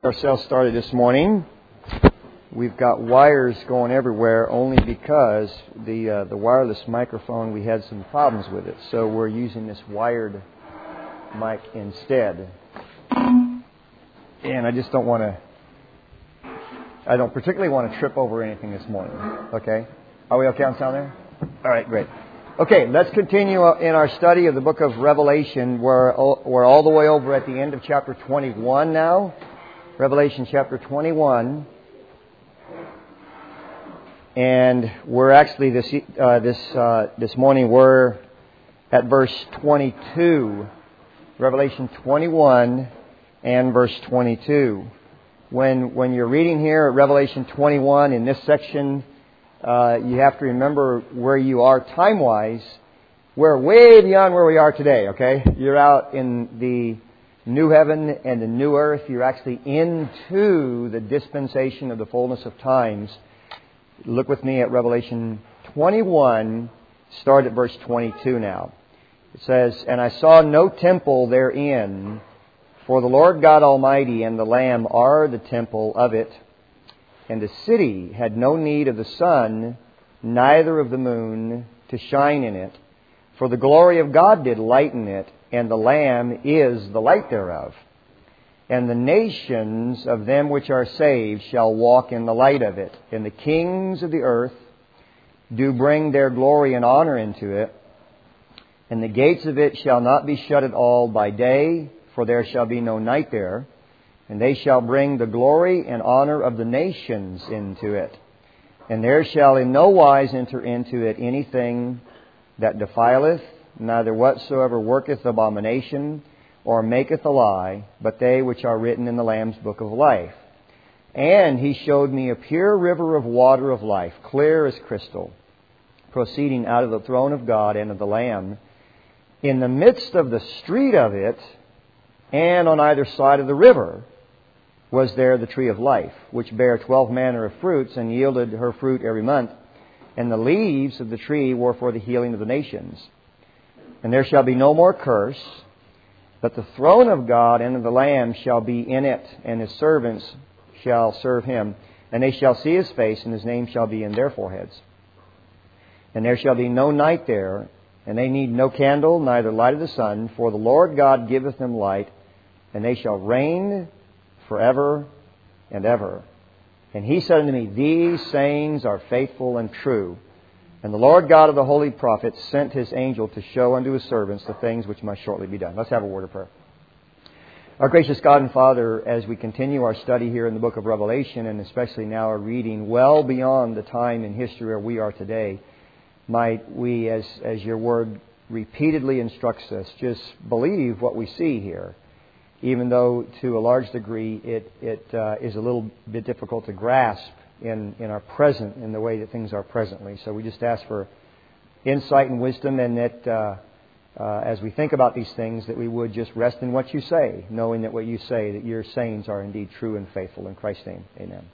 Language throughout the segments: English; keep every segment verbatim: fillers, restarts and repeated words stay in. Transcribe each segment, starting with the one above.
Ourselves started this morning. We've got wires going everywhere only because the uh, the wireless microphone, we had some problems with it. So we're using this wired mic instead. And I just don't want to, I don't particularly want to trip over anything this morning. Okay? Are we okay on sound there? All right, great. Okay, let's continue in our study of the book of Revelation. We're, we're all the way over at the end of chapter twenty-one now. Revelation chapter twenty-one, and we're actually this uh, this uh, this morning we're at verse twenty-two. Revelation twenty-one and verse twenty-two. When when you're reading here at Revelation twenty-one in this section, uh, you have to remember where you are time-wise. We're way beyond where we are today. Okay, you're out in the new heaven and the new earth. You're actually into the dispensation of the fullness of times. Look with me at Revelation twenty-one, start at verse twenty-two now. It says, "And I saw no temple therein, for the Lord God Almighty and the Lamb are the temple of it. And the city had no need of the sun, neither of the moon, to shine in it. For the glory of God did lighten it, and the Lamb is the light thereof. And the nations of them which are saved shall walk in the light of it. And the kings of the earth do bring their glory and honor into it. And the gates of it shall not be shut at all by day, for there shall be no night there. And they shall bring the glory and honor of the nations into it. And there shall in no wise enter into it anything that defileth, neither whatsoever worketh abomination, or maketh a lie, but they which are written in the Lamb's book of life. And he showed me a pure river of water of life, clear as crystal, proceeding out of the throne of God and of the Lamb. In the midst of the street of it, and on either side of the river, was there the tree of life, which bare twelve manner of fruits, and yielded her fruit every month. And the leaves of the tree were for the healing of the nations. And there shall be no more curse, but the throne of God and of the Lamb shall be in it, and His servants shall serve Him. And they shall see His face, and His name shall be in their foreheads. And there shall be no night there, and they need no candle, neither light of the sun, for the Lord God giveth them light, and they shall reign forever and ever. And He said unto me, These sayings are faithful and true. And the Lord God of the holy prophets sent His angel to show unto His servants the things which must shortly be done." Let's have a word of prayer. Our gracious God and Father, as we continue our study here in the book of Revelation, and especially now our reading well beyond the time in history where we are today, might we, as, as Your Word repeatedly instructs us, just believe what we see here, even though to a large degree it, it uh, is a little bit difficult to grasp in, in our present, in the way that things are presently. So we just ask for insight and wisdom, and that uh, uh, as we think about these things, that we would just rest in what You say, knowing that what You say, that Your sayings are indeed true and faithful. In Christ's name, amen.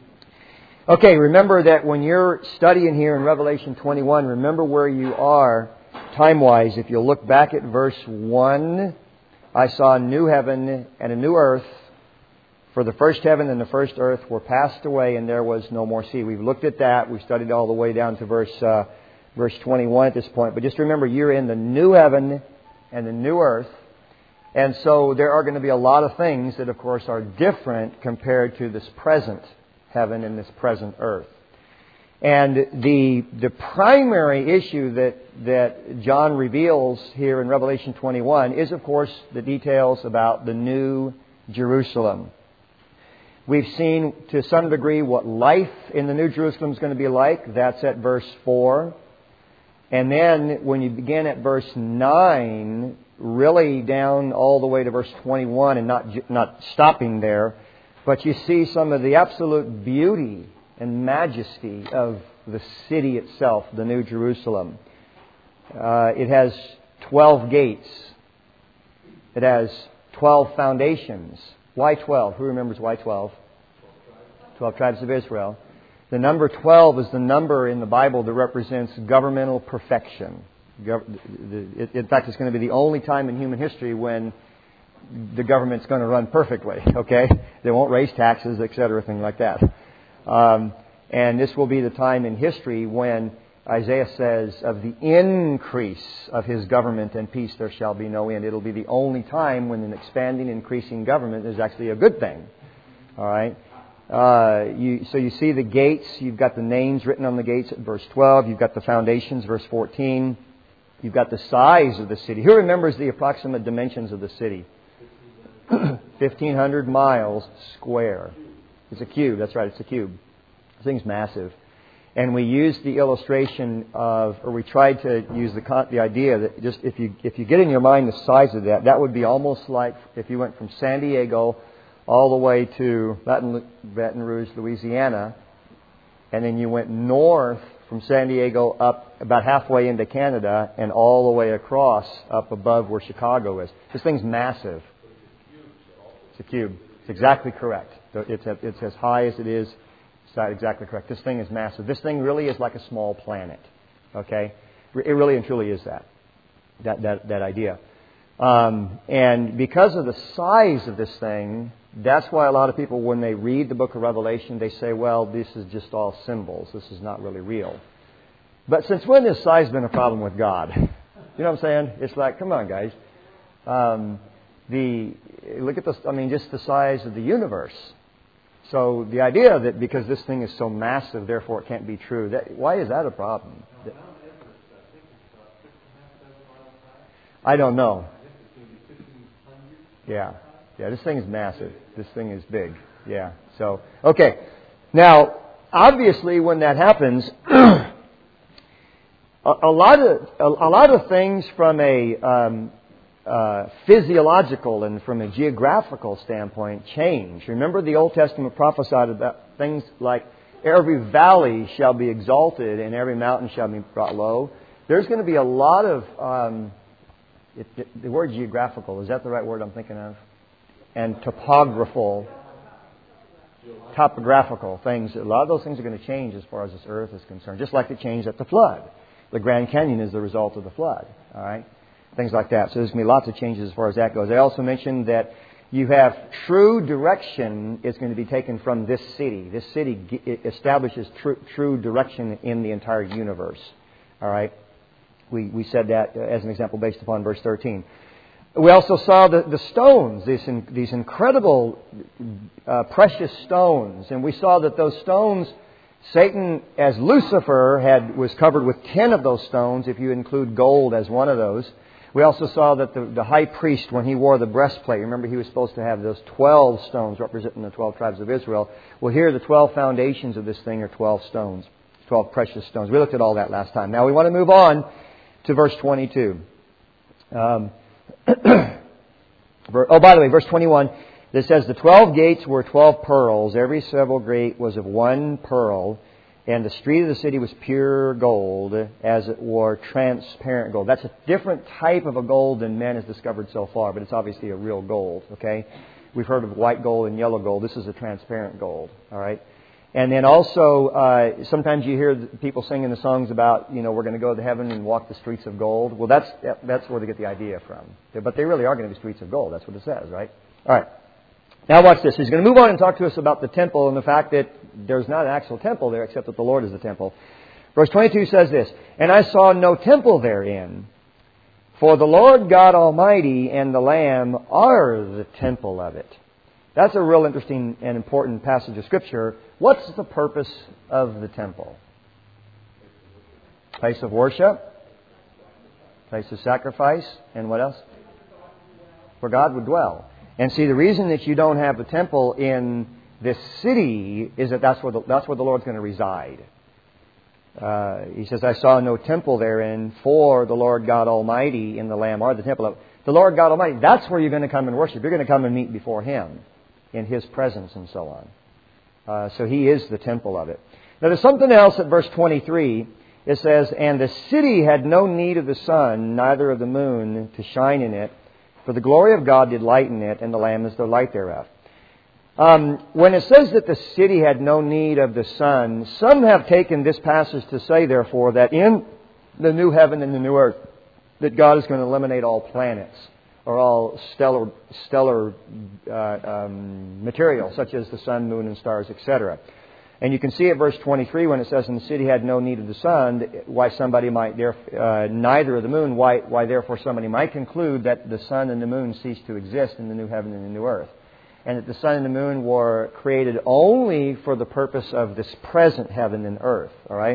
Okay, remember that when you're studying here in Revelation twenty-one, remember where you are time-wise. If you'll look back at verse one, "I saw a new heaven and a new earth, for the first heaven and the first earth were passed away, and there was no more sea." We've looked at that. We've studied all the way down to verse uh, verse twenty-one at this point. But just remember, you're in the new heaven and the new earth. And so there are going to be a lot of things that, of course, are different compared to this present heaven and this present earth. And the the primary issue that, that John reveals here in Revelation twenty-one is, of course, the details about the new Jerusalem. We've seen to some degree what life in the new Jerusalem is going to be like. That's at verse four. And then when you begin at verse nine, really down all the way to verse twenty-one, and not not stopping there, but you see some of the absolute beauty and majesty of the city itself, the New Jerusalem. Uh, it has twelve gates. It has twelve foundations. Why twelve? Who remembers why twelve? Twelve tribes of Israel. The number twelve is the number in the Bible that represents governmental perfection. In fact, it's going to be the only time in human history when the government's going to run perfectly, okay? They won't raise taxes, et cetera, things like that. Um, and this will be the time in history when Isaiah says, of the increase of His government and peace there shall be no end. It'll be the only time when an expanding, increasing government is actually a good thing. All right? Uh, you, so you see the gates. You've got the names written on the gates at verse twelve. You've got the foundations, verse fourteen. You've got the size of the city. Who remembers the approximate dimensions of the city? fifteen hundred miles square. It's a cube. That's right. It's a cube. This thing's massive. And we used the illustration of, or we tried to use the the idea that just if you if you get in your mind the size of that, that would be almost like if you went from San Diego all the way to Baton, Baton Rouge, Louisiana, and then you went north from San Diego up about halfway into Canada and all the way across up above where Chicago is. This thing's massive. It's a cube. It's exactly correct. It's, a, it's as high as it is. It's exactly correct. This thing is massive. This thing really is like a small planet. Okay? It really and truly is that. That, that, that idea. Um, and because of the size of this thing, that's why a lot of people, when they read the book of Revelation, they say, well, this is just all symbols. This is not really real. But since when has size been a problem with God? You know what I'm saying? It's like, come on, guys. Um, the look at this. I mean, just the size of the universe. So the idea that because this thing is so massive, therefore it can't be true. That, why is that a problem? I don't know. Yeah. Yeah, this thing is massive. This thing is big. Yeah. So, okay. Now, obviously, when that happens, a, a lot of a, a lot of things from a um, uh, physiological and from a geographical standpoint change. Remember, the Old Testament prophesied about things like every valley shall be exalted and every mountain shall be brought low. There's going to be a lot of um, it, it, the word geographical. Is that the right word I'm thinking of? And topographical, topographical things. A lot of those things are going to change as far as this earth is concerned, just like it changed at the flood. The Grand Canyon is the result of the flood. All right, things like that. So there's going to be lots of changes as far as that goes. I also mentioned that you have true direction is going to be taken from this city. This city establishes true, true direction in the entire universe. All right, we we said that as an example based upon verse thirteen. We also saw the, the stones, these, in, these incredible uh, precious stones. And we saw that those stones, Satan, as Lucifer, had was covered with ten of those stones, if you include gold as one of those. We also saw that the, the high priest, when he wore the breastplate, remember he was supposed to have those twelve stones representing the twelve tribes of Israel. Well, here the twelve foundations of this thing are twelve stones, twelve precious stones. We looked at all that last time. Now we want to move on to verse twenty-two. Um... Oh, by the way, verse twenty-one, it says, the twelve gates were twelve pearls. Every several gate was of one pearl. And the street of the city was pure gold, as it were transparent gold. That's a different type of a gold than man has discovered so far, but it's obviously a real gold, okay? We've heard of white gold and yellow gold. This is a transparent gold, all right? And then also, uh, sometimes you hear people singing the songs about, you know, we're going to go to heaven and walk the streets of gold. Well, that's that's where they get the idea from. But they really are going to be streets of gold. That's what it says, right? All right. Now watch this. He's going to move on and talk to us about the temple and the fact that there's not an actual temple there except that the Lord is the temple. Verse twenty-two says this, and I saw no temple therein, for the Lord God Almighty and the Lamb are the temple of it. That's a real interesting and important passage of Scripture. What's the purpose of the temple? Place of worship, place of sacrifice, and what else? Where God would dwell. And see, the reason that you don't have the temple in this city is that that's where the, that's where the Lord's going to reside. Uh, he says, I saw no temple therein, for the Lord God Almighty and the Lamb are the temple of the Lord God Almighty. That's where you're going to come and worship. You're going to come and meet before Him in His presence and so on. Uh, so He is the temple of it. Now there's something else at verse twenty-three. It says, and the city had no need of the sun, neither of the moon, to shine in it, for the glory of God did lighten it, and the Lamb is the light thereof. Um, when it says that the city had no need of the sun, some have taken this passage to say, therefore, that in the new heaven and the new earth, that God is going to eliminate all planets. are all stellar, stellar uh, um, material, such as the sun, moon, and stars, et cetera. And you can see at verse twenty-three when it says, "And the city had no need of the sun," why somebody might, uh, neither of the moon, why, why therefore somebody might conclude that the sun and the moon ceased to exist in the new heaven and the new earth. And that the sun and the moon were created only for the purpose of this present heaven and earth. All right?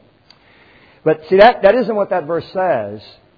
But see, that, that isn't what that verse says.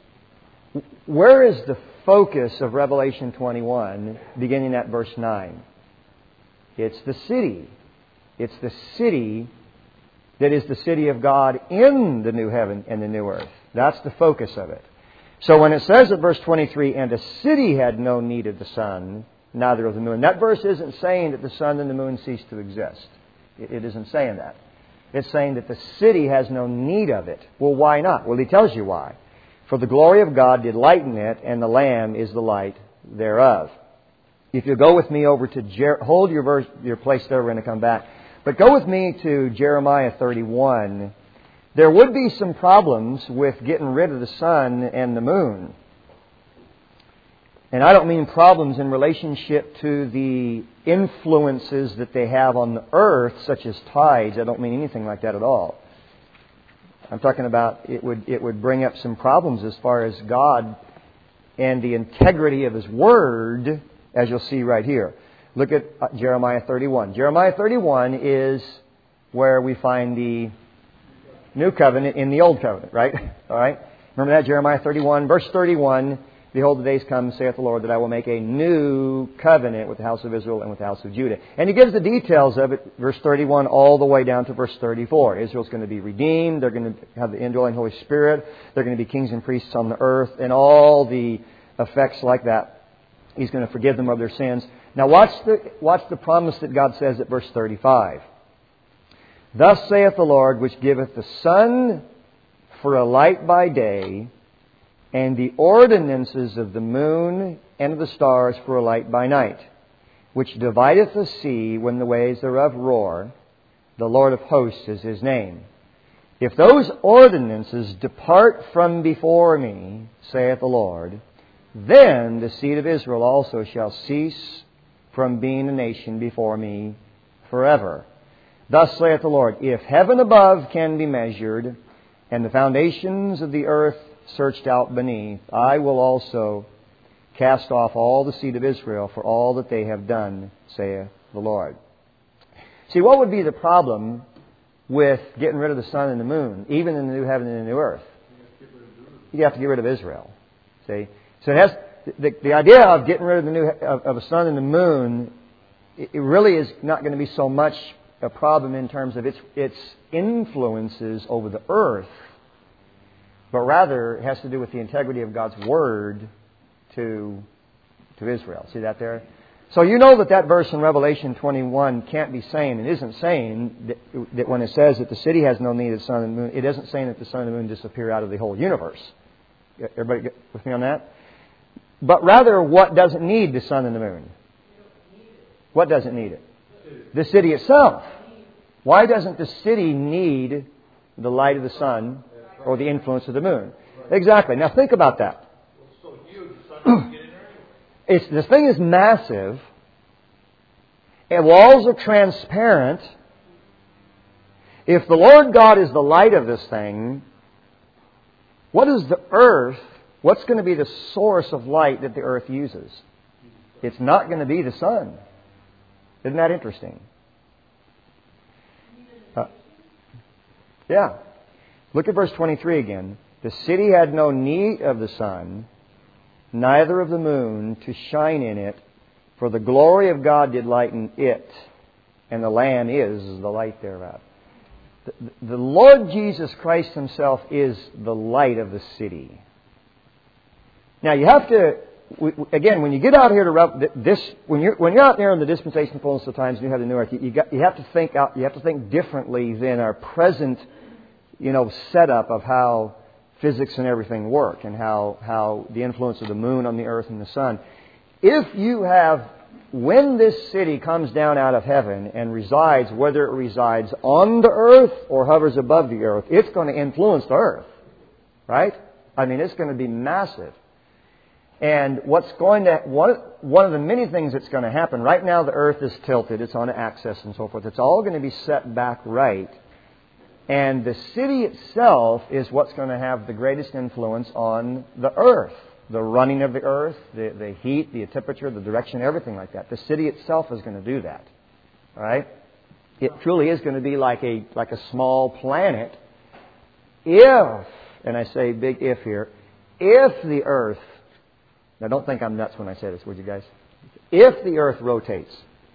Where is the focus of Revelation twenty-one, beginning at verse nine? It's the city. It's the city that is the city of God in the new heaven and the new earth. That's the focus of it. So when it says at verse twenty-three, "And the city had no need of the sun, neither of the moon," that verse isn't saying that the sun and the moon cease to exist. It isn't saying that. It's saying that the city has no need of it. Well, why not? Well, he tells you why. "For the glory of God did lighten it, and the Lamb is the light thereof." If you go with me over to, Jer- hold your verse, your place there, we're going to come back. But go with me to Jeremiah thirty-one. There would be some problems with getting rid of the sun and the moon. And I don't mean problems in relationship to the influences that they have on the earth, such as tides. I don't mean anything like that at all. I'm talking about it would it would bring up some problems as far as God and the integrity of His Word, as you'll see right here. Look at Jeremiah thirty-one. Jeremiah thirty-one is where we find the new covenant in the old covenant, right? All right. Remember that, Jeremiah thirty-one, verse thirty-one. "Behold, the days come, saith the Lord, that I will make a new covenant with the house of Israel and with the house of Judah." And He gives the details of it, verse thirty-one, all the way down to verse thirty-four. Israel's going to be redeemed. They're going to have the indwelling Holy Spirit. They're going to be kings and priests on the earth, and all the effects like that. He's going to forgive them of their sins. Now watch the, watch the promise that God says at verse thirty-five. "Thus saith the Lord, which giveth the sun for a light by day, and the ordinances of the moon and of the stars for a light by night, which divideth the sea when the waves thereof roar. The Lord of hosts is His name. If those ordinances depart from before me, saith the Lord, then the seed of Israel also shall cease from being a nation before me forever. Thus saith the Lord, if heaven above can be measured, and the foundations of the earth searched out beneath, I will also cast off all the seed of Israel for all that they have done, saith the Lord." See, what would be the problem with getting rid of the sun and the moon, even in the new heaven and the new earth? You have to get rid of Israel. See, so it has the, the idea of getting rid of the new of, of the sun and the moon. It, it really is not going to be so much a problem in terms of its its influences over the earth, but rather it has to do with the integrity of God's Word to to Israel. See that there? So you know that that verse in Revelation twenty-one can't be saying, and isn't saying, that, that when it says that the city has no need of the sun and the moon, it isn't saying that the sun and the moon disappear out of the whole universe. Everybody get with me on that? But rather, what doesn't need the sun and the moon? What doesn't need it? The city itself. Why doesn't the city need the light of the sun or the influence of the moon? Exactly. Now think about that. It's, this thing is massive. And walls are transparent. If the Lord God is the light of this thing, what is the earth? What's going to be the source of light that the earth uses? It's not going to be the sun. Isn't that interesting? Uh, yeah. Look at verse twenty-three again. "The city had no need of the sun, neither of the moon to shine in it, for the glory of God did lighten it, and the Lamb is the light thereof." The, the Lord Jesus Christ Himself is the light of the city. Now you have to, again, when you get out here to this, when you're when you're out there in the dispensation fullness of times, and you have the new earth, you, got, you have to think out, you have to think differently than our present, you know, setup of how physics and everything work, and how how the influence of the moon on the earth and the sun. If you have, when this city comes down out of heaven and resides, whether it resides on the earth or hovers above the earth, it's going to influence the earth, right? I mean, it's going to be massive. And what's going to, one, one of the many things that's going to happen, right now the earth is tilted, it's on an axis and so forth. It's all going to be set back right. And the city itself is what's going to have the greatest influence on the earth. The running of the earth, the, the heat, the temperature, the direction, everything like that. The city itself is going to do that. All right? It truly is going to be like a like a small planet if, and I say big if here, if the earth, now don't think I'm nuts when I say this, would you guys? If the earth rotates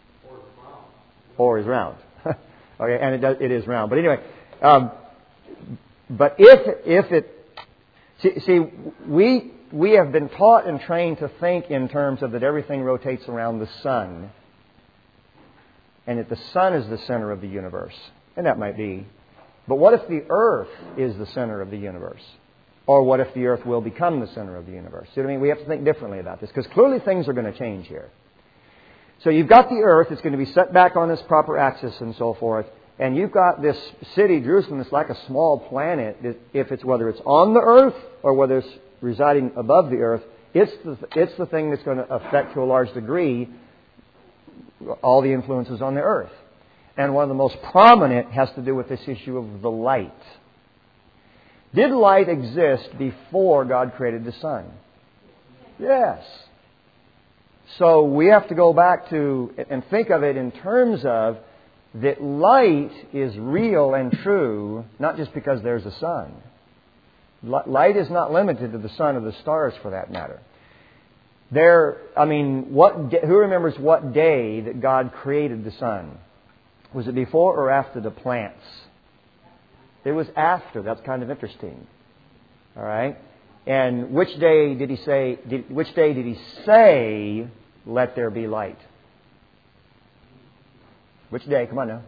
or is round. Okay, and it does, it is round. But anyway, um, but if if it, see, see we we have been taught and trained to think in terms of that everything rotates around the sun. And that the sun is the center of the universe. And that might be. But what if the earth is the center of the universe? Or what if the earth will become the center of the universe? See what I mean? We have to think differently about this. Because clearly things are going to change here. So you've got the earth. It's going to be set back on its proper axis and so forth. And you've got this city, Jerusalem, that's like a small planet. If it's whether it's on the earth or whether it's residing above the earth, it's the, it's the thing that's going to affect to a large degree all the influences on the earth. And one of the most prominent has to do with this issue of the light. Did light exist before God created the sun? Yes. So we have to go back to and think of it in terms of that light is real and true, not just because there's a sun. Light is not limited to the sun or the stars for that matter. There, I mean, what? Who remembers what day that God created the sun? Was it before or after the plants? It was after. That's kind of interesting. All right. And which day did He say? Did, which day did He say, "Let there be light"? Which day? Come on now.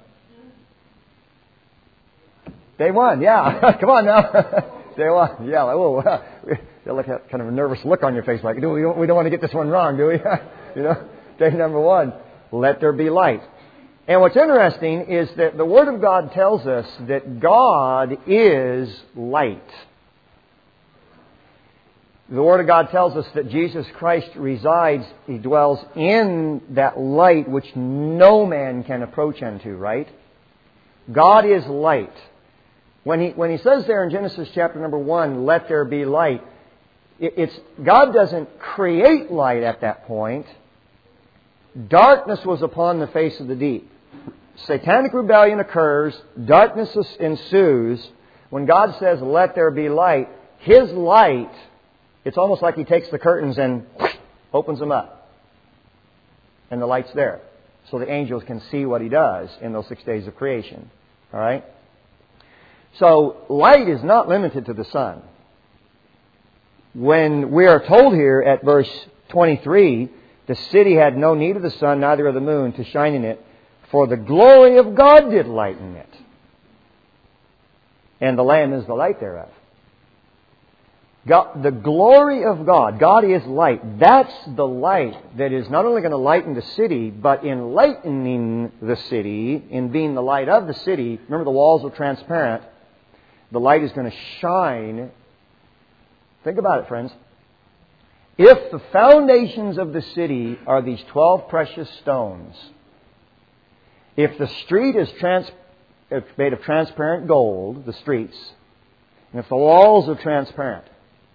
Day one. Yeah. Come on now. Day one. Yeah. Oh. You'll look at kind of a nervous look on your face, like, do we, we don't want to get this one wrong, do we? You know, day number one, let there be light. And what's interesting is that the Word of God tells us that God is light. The Word of God tells us that Jesus Christ resides, He dwells in that light which no man can approach unto, right? God is light. When He, when he says there in Genesis chapter number one, let there be light, It's, God doesn't create light at that point. Darkness was upon the face of the deep. Satanic rebellion occurs. Darkness ensues. When God says, let there be light, His light, it's almost like He takes the curtains and opens them up. And the light's there. So the angels can see what He does in those six days of creation. All right? So light is not limited to the sun. When we are told here at verse twenty-three, the city had no need of the sun, neither of the moon to shine in it, for the glory of God did lighten it. And the Lamb is the light thereof. God, the glory of God, God is light. That's the light that is not only going to lighten the city, but in lightening the city, in being the light of the city. Remember, the walls are transparent. The light is going to shine. Think about it, friends. If the foundations of the city are these twelve precious stones, if the street is trans- made of transparent gold, the streets, and if the walls are transparent,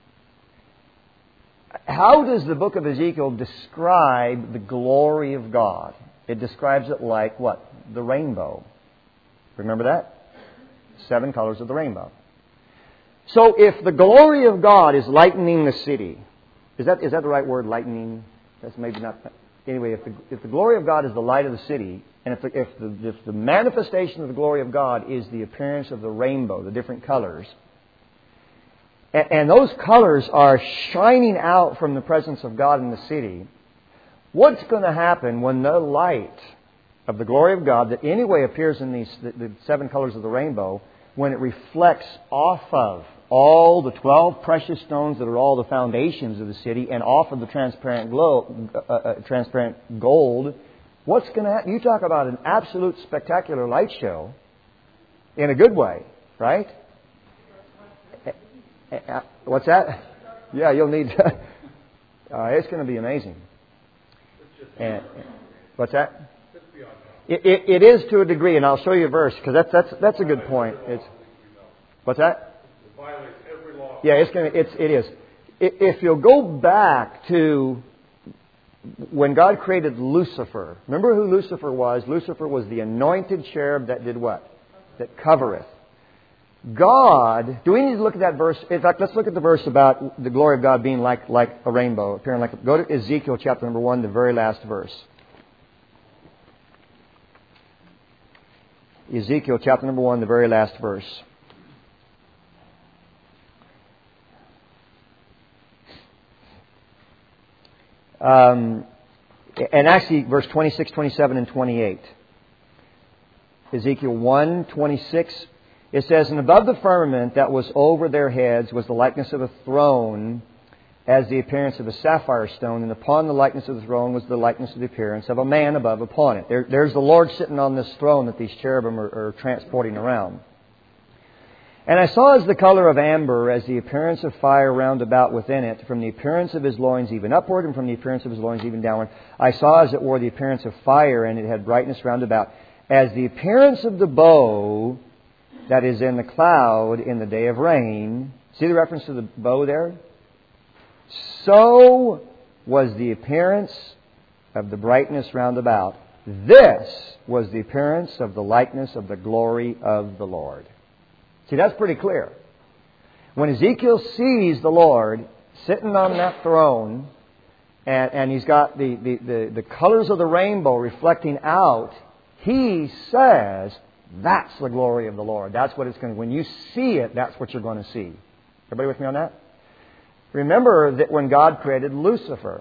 how does the book of Ezekiel describe the glory of God? It describes it like what? The rainbow. Remember that? Seven colors of the rainbow. So if the glory of God is lightening the city, is that is that the right word, lightening? That's maybe not. Anyway, if the, if the glory of God is the light of the city, and if the, if the, if the manifestation of the glory of God is the appearance of the rainbow, the different colors, and, and those colors are shining out from the presence of God in the city, what's going to happen when the light of the glory of God that anyway appears in these the, the seven colors of the rainbow, when it reflects off of all the twelve precious stones that are all the foundations of the city and off of the transparent glow, uh, uh, transparent gold, what's going to happen? You talk about an absolute spectacular light show in a good way, right? What's that? Yeah, you'll need... Uh, it's going to be amazing. And, what's that? It, it, it is to a degree, and I'll show you a verse because that's that's that's a good point. It's what's that? It violates every law. Yeah, it's going to. It's it is. If you'll go back to when God created Lucifer, remember who Lucifer was? Lucifer was the anointed cherub that did what? That covereth. God, do we need to look at that verse? In fact, let's look at the verse about the glory of God being like, like a rainbow, appearing like. Go to Ezekiel chapter number one, the very last verse. Ezekiel chapter number one, the very last verse. Um, and actually, verse twenty-six, twenty-seven, and twenty-eight. Ezekiel one, twenty-six. It says, "And above the firmament that was over their heads was the likeness of a throne, as the appearance of a sapphire stone. And upon the likeness of the throne was the likeness of the appearance of a man above upon it." There, there's the Lord sitting on this throne that these cherubim are, are transporting around. "And I saw as the color of amber, as the appearance of fire round about within it, from the appearance of his loins even upward, and from the appearance of his loins even downward. I saw as it were the appearance of fire, and it had brightness round about, as the appearance of the bow that is in the cloud in the day of rain." See the reference to the bow there? "So was the appearance of the brightness round about. This was the appearance of the likeness of the glory of the Lord." See, that's pretty clear. When Ezekiel sees the Lord sitting on that throne, and, and he's got the, the, the, the colors of the rainbow reflecting out, he says, that's the glory of the Lord. That's what it's going to... When you see it, that's what you're going to see. Everybody with me on that? Remember that when God created Lucifer,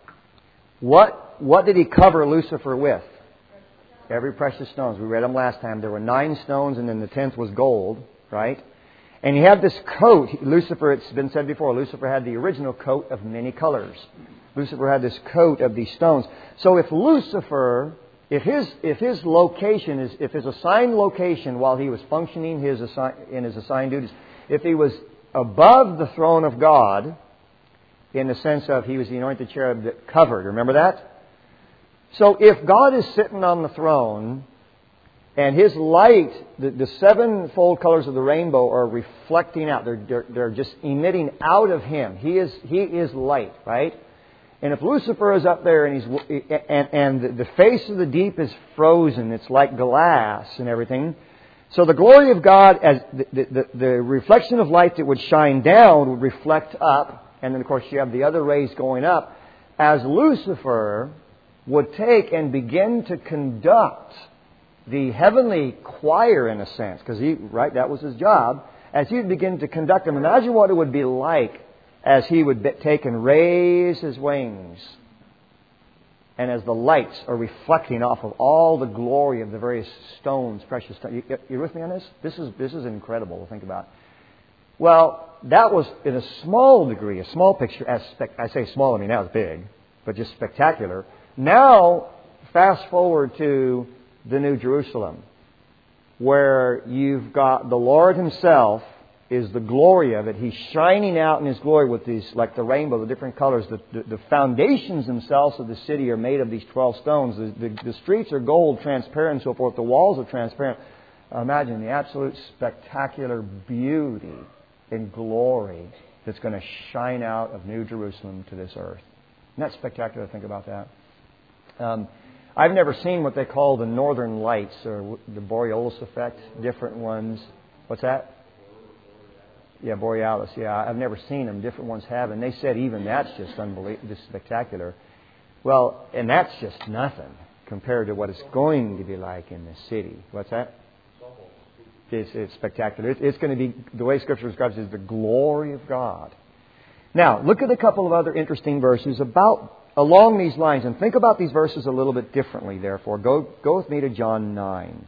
what, what did He cover Lucifer with? Every precious stone. We read them last time. There were nine stones, and then the tenth was gold. Right? And he had this coat. Lucifer, it's been said before, Lucifer had the original coat of many colors. Lucifer had this coat of these stones. So if Lucifer, if his if his location is, if his assigned location while he was functioning his assi- in his assigned duties, if he was above the throne of God, in the sense of he was the anointed cherub that covered, remember that? So if God is sitting on the throne, and His light, the, the sevenfold colors of the rainbow are reflecting out. They're, they're, they're just emitting out of Him. He is He is light, right? And if Lucifer is up there and he's and, and the face of the deep is frozen, it's like glass and everything. So the glory of God, as the, the, the reflection of light that would shine down, would reflect up. And then, of course, you have the other rays going up. As Lucifer would take and begin to conduct the heavenly choir, in a sense, because he, right, that was his job. As he would begin to conduct them, imagine what it would be like as he would be, take and raise his wings, and as the lights are reflecting off of all the glory of the various stones, precious stones. You, you with me on this? This is this is incredible to think about. Well, that was in a small degree, a small picture. As spec- I say small, I mean now it's big, but just spectacular. Now, fast forward to the New Jerusalem, where you've got the Lord Himself is the glory of it. He's shining out in His glory with these, like the rainbow, the different colors. The, the, the foundations themselves of the city are made of these twelve stones. The, the, the streets are gold, transparent, and so forth. The walls are transparent. Imagine the absolute spectacular beauty and glory that's going to shine out of New Jerusalem to this earth. Isn't that spectacular to think about that? Um, I've never seen what they call the northern lights or the Borealis effect, different ones. What's that? Yeah, Borealis. Yeah, I've never seen them. Different ones have. And they said even that's just unbelievable, just spectacular. Well, and that's just nothing compared to what it's going to be like in the city. What's that? It's, it's spectacular. It, it's going to be, the way Scripture describes it, is the glory of God. Now, look at a couple of other interesting verses about along these lines, and think about these verses a little bit differently, therefore. Go, go with me to John nine.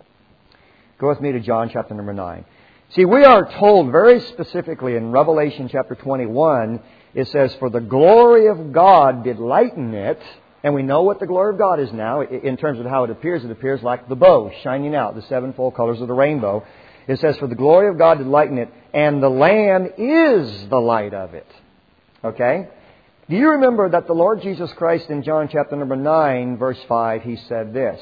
Go with me to John chapter number nine. See, we are told very specifically in Revelation chapter twenty-one, it says, "For the glory of God did lighten it." And we know what the glory of God is now. In terms of how it appears, it appears like the bow shining out, the sevenfold colors of the rainbow. It says, "For the glory of God did lighten it, and the Lamb is the light of it." Okay? Do you remember that the Lord Jesus Christ in John chapter number nine, verse five, He said this.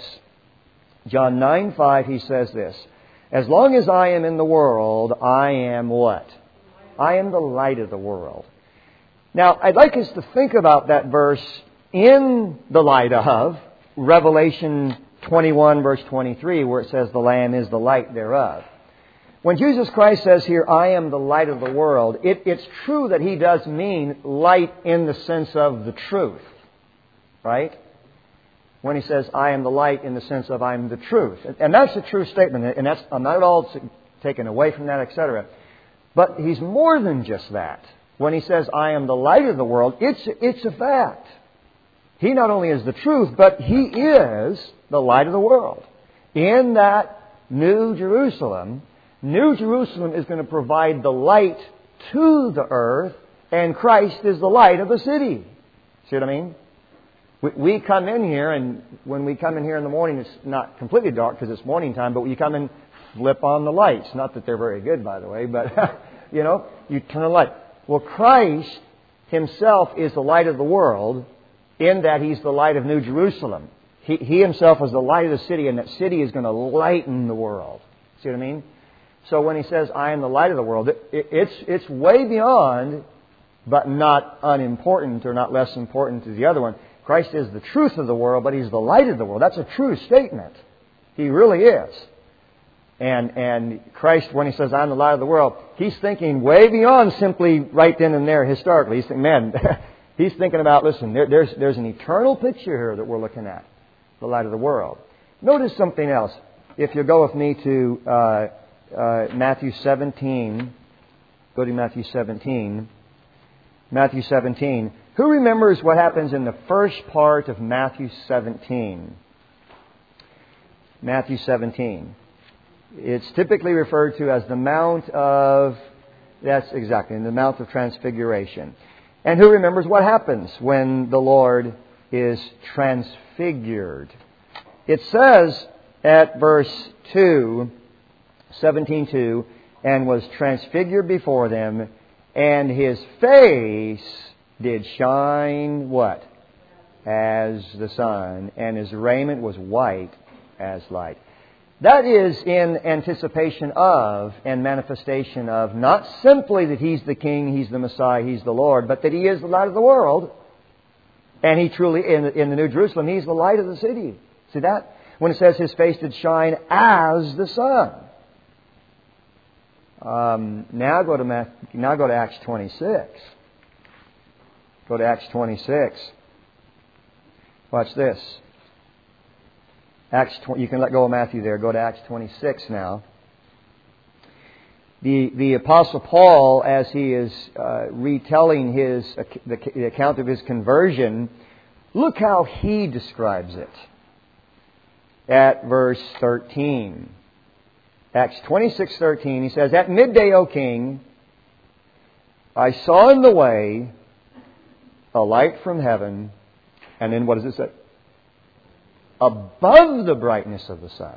John nine five, He says this. As long as I am in the world, I am what? I am the light of the world. Now, I'd like us to think about that verse in the light of Revelation twenty-one, verse twenty-three, where it says, the Lamb is the light thereof. When Jesus Christ says here, I am the light of the world, it, it's true that He does mean light in the sense of the truth. Right? When He says, I am the light in the sense of I am the truth. And that's a true statement. And that's, I'm not at all taken away from that, et cetera. But He's more than just that. When He says, I am the light of the world, it's, it's a fact. He not only is the truth, but He is the light of the world. In that New Jerusalem, New Jerusalem is going to provide the light to the earth, and Christ is the light of the city. See what I mean? We, we come in here, and when we come in here in the morning, it's not completely dark because it's morning time, but you come in, flip on the lights. Not that they're very good, by the way, but, you know, you turn the light. Well, Christ Himself is the light of the world in that He's the light of New Jerusalem. He, he Himself is the light of the city, and that city is going to lighten the world. See what I mean? So when He says, I am the light of the world, it, it, it's, it's way beyond, but not unimportant or not less important to the other one. Christ is the truth of the world, but He's the light of the world. That's a true statement. He really is. And and Christ, when He says, I'm the light of the world, He's thinking way beyond simply right then and there historically. He's thinking, man, He's thinking about, listen, there, there's, there's an eternal picture here that we're looking at. The light of the world. Notice something else. If you go with me to uh, uh, Matthew seventeen, go to Matthew seventeen. Matthew seventeen. Who remembers what happens in the first part of Matthew seventeen? Matthew seventeen. It's typically referred to as the Mount of, that's exactly, the Mount of Transfiguration. And who remembers what happens when the Lord is transfigured? It says at verse two, seventeen two, and was transfigured before them, and His face did shine what? As the sun, and His raiment was white as light. That is in anticipation of and manifestation of not simply that He's the King, He's the Messiah, He's the Lord, but that He is the light of the world. And He truly, in the, in the New Jerusalem, He's the light of the city. See that? When it says His face did shine as the sun. Um, now go to Matthew, now go to Acts twenty-six. Go to Acts twenty-six. Watch this. Acts, you can let go of Matthew there. Go to Acts twenty-six now. The the Apostle Paul, as he is uh, retelling his the, the account of his conversion, look how he describes it. At verse thirteen, Acts twenty-six thirteen, he says, "At midday, O King, I saw in the way a light from heaven," and then what does it say? "Above the brightness of the sun,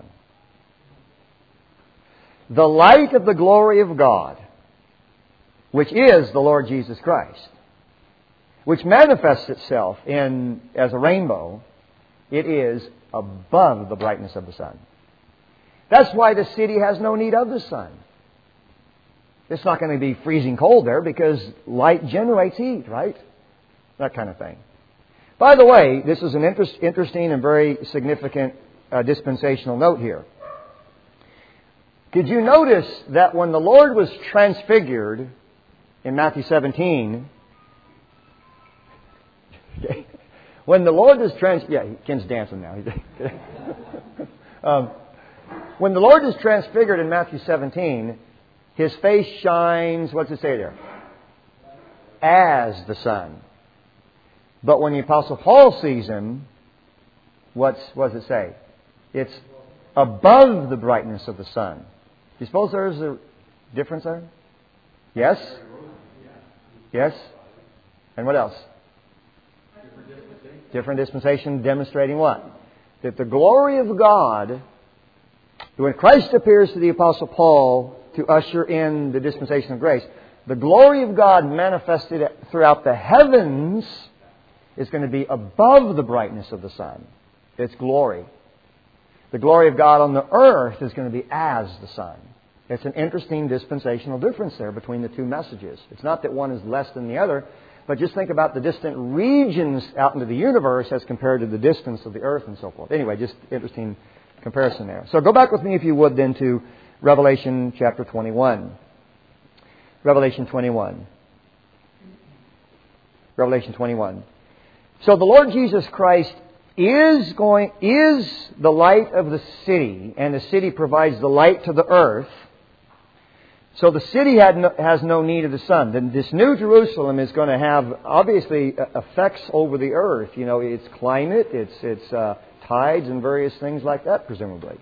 the light of the glory of God, which is the Lord Jesus Christ, which manifests itself in as a rainbow. It is above the brightness of the sun." That's why the city has no need of the sun. It's not going to be freezing cold there because light generates heat, right? That kind of thing. By the way, this is an interest, interesting and very significant uh, dispensational note here. Did you notice that when the Lord was transfigured in Matthew seventeen, when the Lord was trans, yeah, Ken's dancing now. um, when the Lord is transfigured in Matthew seventeen, His face shines. What's it say there? As the sun. But when the Apostle Paul sees Him, what's, what does it say? It's above the brightness of the sun. Do you suppose there's a difference there? Yes? Yes? And what else? Different dispensation. Different dispensation demonstrating what? That the glory of God, when Christ appears to the Apostle Paul to usher in the dispensation of grace, The glory of God manifested throughout the heavens is going to be above the brightness of the sun. It's glory. The glory of God on the earth is going to be as the sun. It's an interesting dispensational difference there between the two messages. It's not that one is less than the other, but just think about the distant regions out into the universe as compared to the distance of the earth and so forth. Anyway, just interesting comparison there. So go back with me, if you would, then to Revelation chapter twenty-one. Revelation twenty-one. Revelation twenty-one. So the Lord Jesus Christ is going is the light of the city, and the city provides the light to the earth. So the city had no, has no need of the sun. Then this New Jerusalem is going to have obviously effects over the earth. You know, its climate, its its uh, tides, and various things like that, presumably.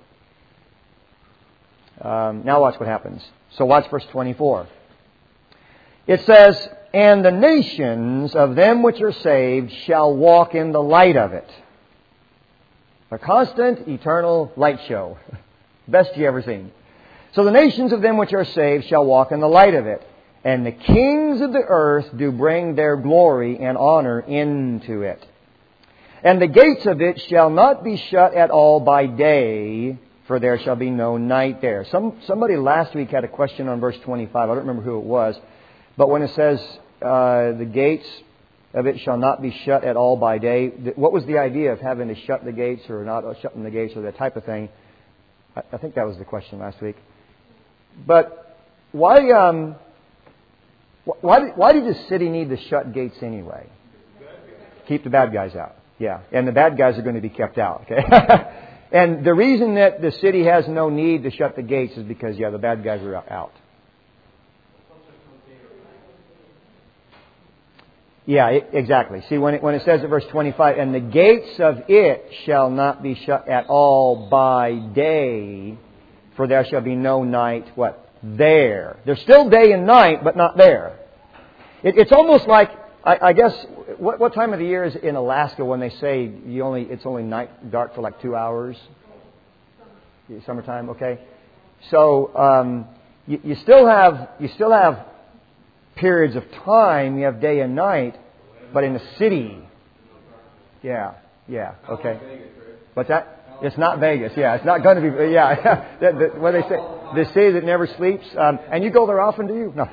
Um, now watch what happens. So watch verse twenty-four. It says, "And the nations of them which are saved shall walk in the light of it." A constant, eternal light show. Best you ever seen. So the nations of them which are saved shall walk in the light of it. And the kings of the earth do bring their glory and honor into it. And the gates of it shall not be shut at all by day, for there shall be no night there. Some Somebody last week had a question on verse twenty-five. I don't remember who it was. But when it says uh, the gates of it shall not be shut at all by day, what was the idea of having to shut the gates or not shutting the gates or that type of thing? I, I think that was the question last week. But why um, why, did, why did the city need to shut gates anyway? Keep the bad guys out. Yeah, and the bad guys are going to be kept out. Okay, and the reason that the city has no need to shut the gates is because, yeah, the bad guys are out. Yeah, it, exactly. See, when it, when it says in verse twenty-five, "And the gates of it shall not be shut at all by day, for there shall be no night," what? There. There's still day and night, but not there. It, it's almost like, I, I guess, what, what time of the year is in Alaska when they say you only it's only night dark for like two hours? Summertime, okay. So um, you, you still have you still have periods of time. You have day and night, but in the city, yeah, yeah, okay. What's that? It's not Vegas. Yeah, it's not going to be. Yeah, the, the, what they say, the city that never sleeps. Um, and you go there often, do you? No.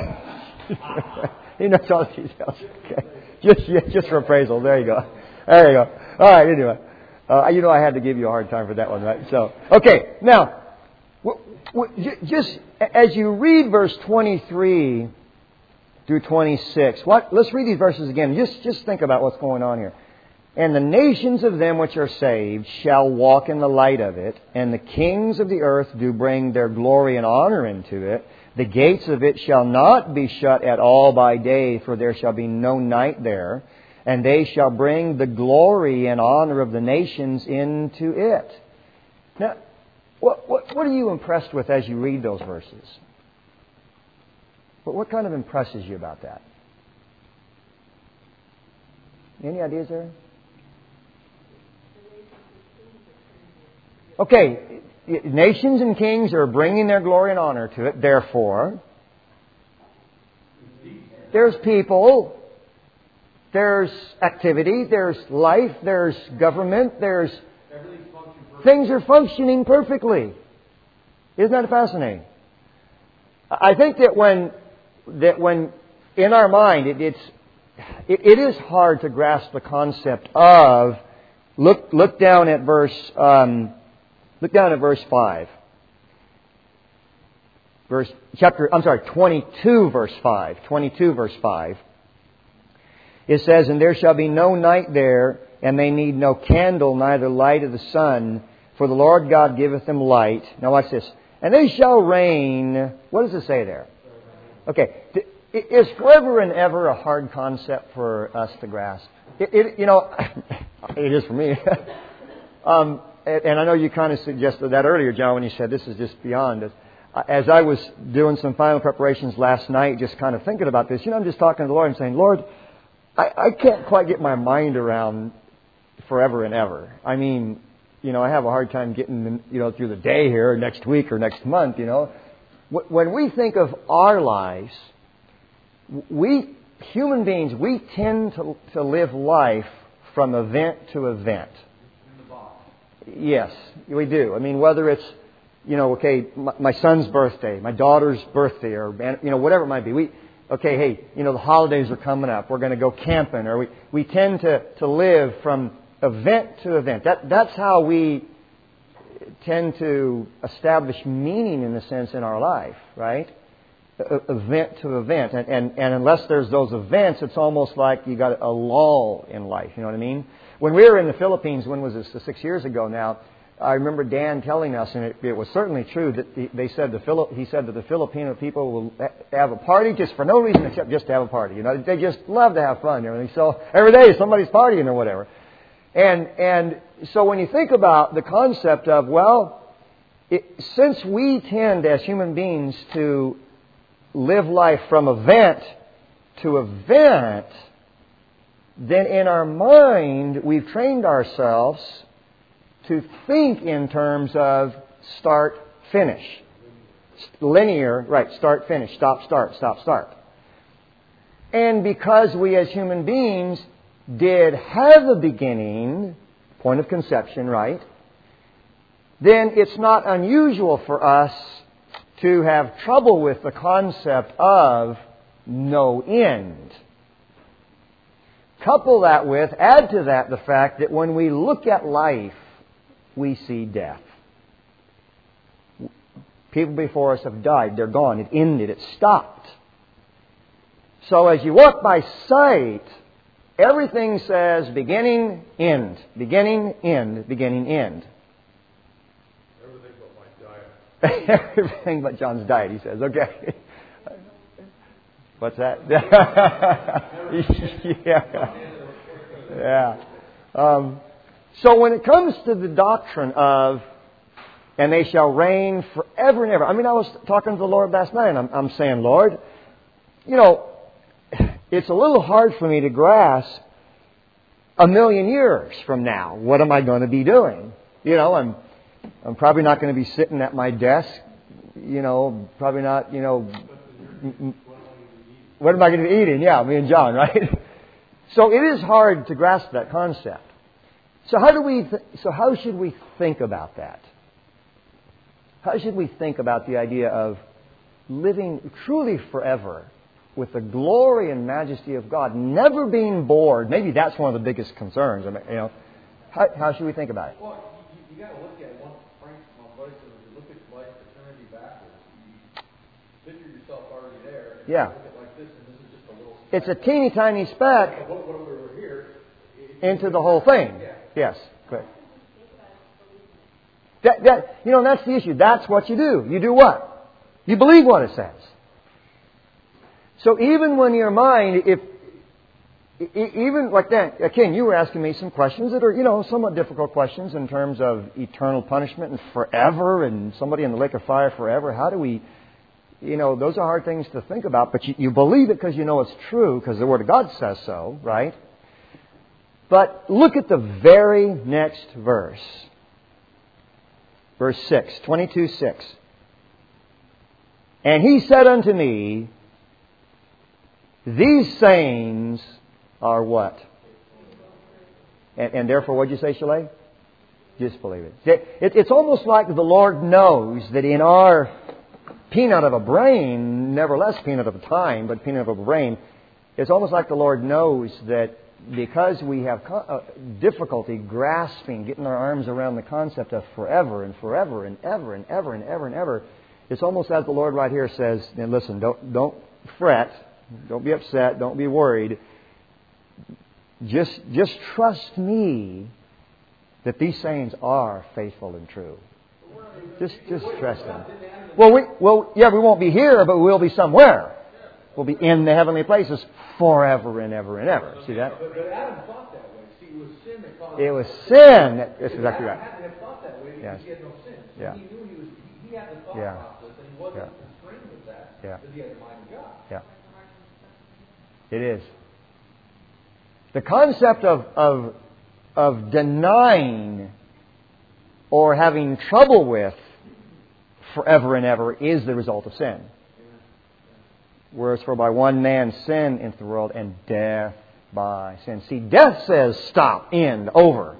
He knows all the details. Okay, just yeah, just for appraisal. There you go. There you go. All right. Anyway, uh, you know I had to give you a hard time for that one, right? So okay, now w- w- just as you read verse twenty-three through twenty-six, what? Let's read these verses again. Just just think about what's going on here. "And the nations of them which are saved shall walk in the light of it, and the kings of the earth do bring their glory and honor into it. The gates of it shall not be shut at all by day, for there shall be no night there. And they shall bring the glory and honor of the nations into it." Now, what, what, what are you impressed with as you read those verses? What, what kind of impresses you about that? Any ideas there? Okay, nations and kings are bringing their glory and honor to it. Therefore, there's people, there's activity, there's life, there's government, there's things are functioning perfectly. Isn't that fascinating? I think that when that when in our mind it, it's it, it is hard to grasp the concept of look look down at verse. Um, Look down at verse five. Verse chapter I'm sorry, twenty-two verse five. twenty-two verse five. It says, "And there shall be no night there, and they need no candle, neither light of the sun, for the Lord God giveth them light." Now watch this. "And they shall reign." What does it say there? Okay. Is forever and ever a hard concept for us to grasp? It, it you know, it is for me. um And I know you kind of suggested that earlier, John, when you said this is just beyond it. As I was doing some final preparations last night, just kind of thinking about this, you know, I'm just talking to the Lord and saying, "Lord, I, I can't quite get my mind around forever and ever. I mean, you know, I have a hard time getting, you know, through the day here, or next week or next month, you know. When we think of our lives, we, human beings, we tend to, to live life from event to event. Yes, we do. I mean, whether it's, you know, okay, my, my son's birthday, my daughter's birthday, or, you know, whatever it might be. We, okay, hey, you know, the holidays are coming up. We're going to go camping. Or we, we tend to, to live from event to event. That, that's how we tend to establish meaning, in a sense, in our life, right? Event to event. And, and, and unless there's those events, it's almost like you got a lull in life. You know what I mean? When we were in the Philippines, when was this? Six years ago now, I remember Dan telling us, and it, it was certainly true, that he, they said the Philip, he said that the Filipino people will have a party just for no reason except just to have a party. You know, they just love to have fun and everything. So every day somebody's partying or whatever. And and so when you think about the concept of, well, it, since we tend as human beings to live life from event to event, then in our mind we've trained ourselves to think in terms of start, finish. Linear, right, start, finish, stop, start, stop, start. And because we as human beings did have a beginning, point of conception, right, then it's not unusual for us to have trouble with the concept of no end. Couple that with, add to that the fact that when we look at life, we see death. People before us have died. They're gone. It ended. It stopped. So as you walk by sight, everything says beginning, end. Beginning, end. Beginning, end. Everything but my diet. Everything but John's diet, he says. Okay. What's that? yeah. Yeah. Um, so when it comes to the doctrine of, and they shall reign forever and ever. I mean, I was talking to the Lord last night, and I'm, I'm saying, Lord, you know, it's a little hard for me to grasp a million years from now. What am I going to be doing? You know, I'm, I'm probably not going to be sitting at my desk. You know, probably not, you know, what am I going to be eating? Yeah, me and John, right? So it is hard to grasp that concept. So how do we? Th- so how should we think about that? How should we think about the idea of living truly forever with the glory and majesty of God, never being bored? Maybe that's one of the biggest concerns. I mean, you know, how, how should we think about it? Well, you, you got to look at one. Frank, my buddy said, if you look at life eternity backwards, you picture yourself already there. And Yeah. you look at like this, and this is just a little. It's a teeny tiny speck What, what we were here into the whole thing. Yeah. Yes, good. That, that, you know, that's the issue. That's what you do. You do what? You believe what it says. So even when your mind, if, even like that, Ken, you were asking me some questions that are, you know, somewhat difficult questions in terms of eternal punishment and forever and somebody in the lake of fire forever. How do we, you know, those are hard things to think about, but you, you believe it because you know it's true, because the Word of God says so, right? But look at the very next verse. Verse six, twenty-two six. And he said unto me, these sayings are what? And, and therefore, what did you say, Shalay? Just believe it. it. It's almost like the Lord knows that in our peanut of a brain, nevertheless peanut of a time, but peanut of a brain, it's almost like the Lord knows that because we have difficulty grasping, getting our arms around the concept of forever and forever and ever and ever and ever and ever, it's almost as the Lord right here says, and listen, don't don't fret, don't be upset, don't be worried. Just just trust me that these sayings are faithful and true. Just just trust them. Well, we well yeah, we won't be here, but we'll be somewhere. We'll be in the heavenly places forever and ever and ever. See that? But, but Adam thought that way. See, it was sin that caused it. was sin. That's exactly right. Adam had thought that way because yes. he had no sin. So yeah. he knew he was. He had the thought yeah. process, and he wasn't yeah. constrained with that yeah. because he had the mind of God. Yeah. It is. The concept of of of denying or having trouble with forever and ever is the result of sin. Whereas for by one man sin into the world, and death by sin. See, death says stop, end, over.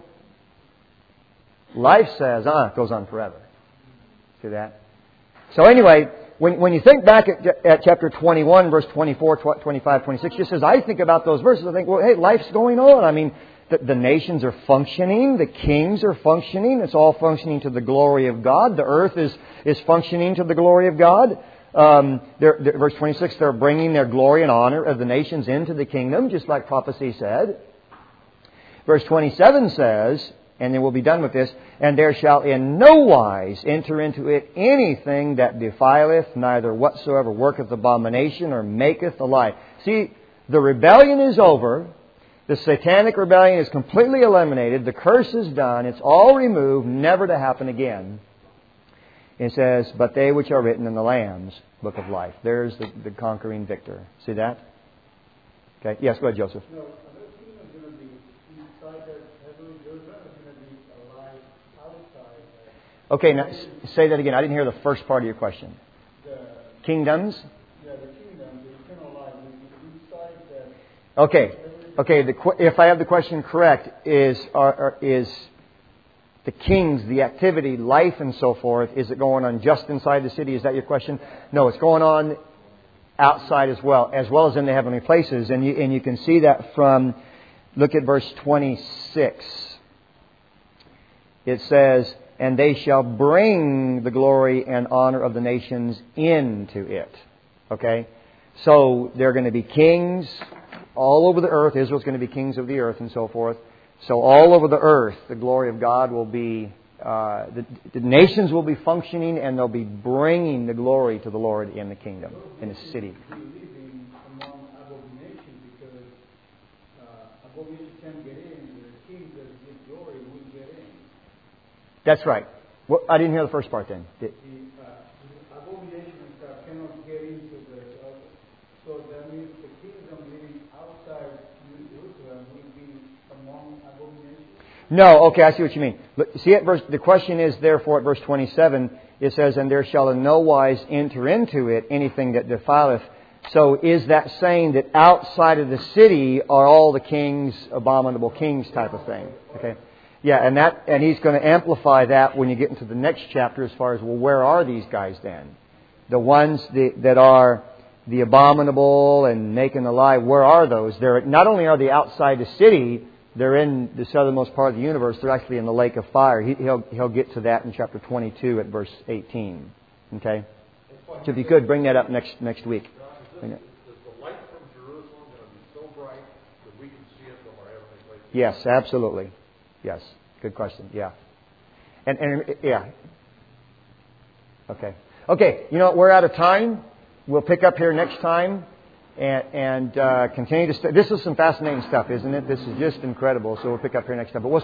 Life says, ah, it goes on forever. See that? So anyway, when when you think back at, at chapter twenty-one, verse twenty-four, twenty-five, twenty-six, just as I think about those verses, I think, well, hey, life's going on. I mean, the, the nations are functioning. The kings are functioning. It's all functioning to the glory of God. The earth is, is functioning to the glory of God. Um, they're, they're, verse twenty-six, they're bringing their glory and honor of the nations into the kingdom, just like prophecy said. Verse twenty-seven says, and then we'll be done with this, and there shall in no wise enter into it anything that defileth, neither whatsoever worketh abomination or maketh a lie. See, the rebellion is over. The satanic rebellion is completely eliminated. The curse is done. It's all removed, never to happen again. It says, but they which are written in the Lamb's book of life. There's the, the conquering victor. See that? Okay. Yes, go ahead, Joseph. No, another kingdom is going to be inside that heavenly Jerusalem. Is going to be alive outside. That. Okay, now say that again. I didn't hear the first part of your question. The, Kingdoms? Yeah, the kingdom, the eternal life, will be inside that. Okay. Okay. The, if I have the question correct, is are, are, is the kings, the activity, life, and so forth, is it going on just inside the city? Is that your question? No, it's going on outside as well, as well as in the heavenly places. And you, and you can see that from, look at verse twenty-six. It says, and they shall bring the glory and honor of the nations into it. Okay? So they're going to be kings all over the earth. Israel's going to be kings of the earth and so forth. So all over the earth, the glory of God will be, uh, the, the nations will be functioning, and they'll be bringing the glory to the Lord in the kingdom, in His city. Living among abominations, because uh, abomination can get in, the king that gives glory will get in. That's right. Well, I didn't hear the first part then. Did, The uh, abomination uh, cannot get into the, uh, so that means the kingdom living outside Jerusalem will be among abominations. No, okay, I see what you mean. Look, see, at verse, the question is, therefore, at verse twenty-seven, it says, and there shall in no wise enter into it anything that defileth. So is that saying that outside of the city are all the kings, abominable kings type of thing? Okay. Yeah, and that, and he's going to amplify that when you get into the next chapter as far as, well, where are these guys then? The ones the, that are the abominable and making a lie, where are those? They're, not only are they outside the city, they're in the southernmost part of the universe. They're actually in the lake of fire. He, he'll, he'll get to that in chapter twenty-two at verse eighteen. Okay? So if you could, bring that up next next week. Is the light from Jerusalem going to be so bright that we can see it from our heavenly places? Yes, absolutely. Yes. Good question. Yeah. And, and yeah. Okay. Okay. You know what? We're out of time. We'll pick up here next time and, and uh, continue to... St- this is some fascinating stuff, isn't it? This is just incredible. So we'll pick up here next time. But we'll